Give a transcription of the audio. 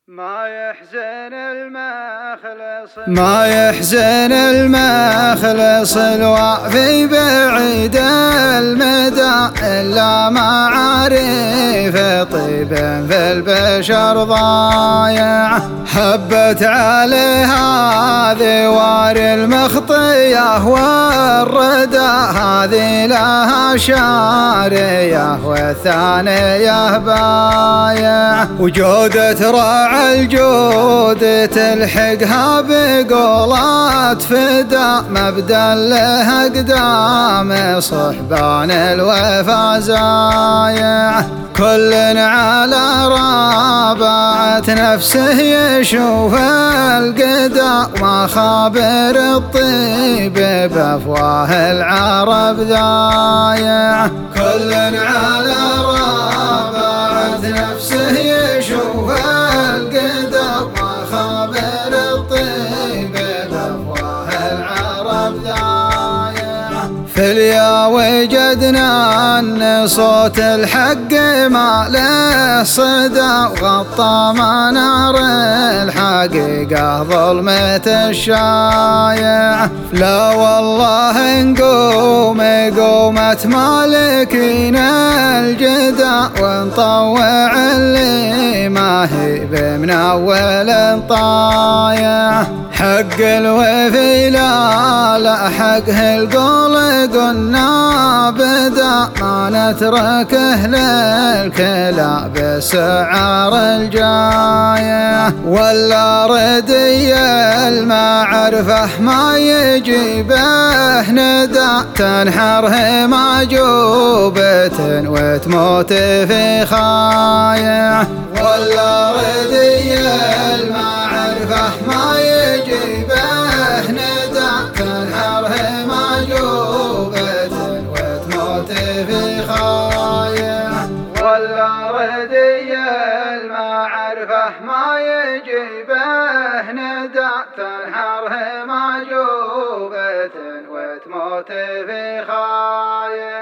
ما يحزن المخلص الوافي بعيد المدى إلا معارف طيب في البشر ضايع. حبت عليها ذوار المخطية والردى هذه لها شارية والثانية بايع. وجودة راعي الجود تلحقها بقولات فدا مبدا له قدام صحبان الوفا زايع. كل على رابعة نفسه يشوف القدا ومخابر الطيب بأفواه العرب ذايع. كل على رابعة نفسه يشوف القدا ومخابر الطيب بأفواه العرب ذايع. في اليا وجدنا أن صوت الحق ما له صدى وغطى منار الحقيقة ظلمة الشايع. لا والله نقوم قومة مالكين الجدا ونطوع اللي ما هي بمن أول طايع. حق الوفي لا حقه القول قلنا بدا ما نتركه للكلاب بسعار الجاية. ولا ردي المعرفة ما يجيبه ندى تنحره معجوبة وتموت في خايع. ولا ردي المعرفة ما يجيبه ندى تنحره معجوبة وتموت في خايع. ولا ردي المعرفة ما يجيبه ندى تنحره معجوبة وتموت في خايع.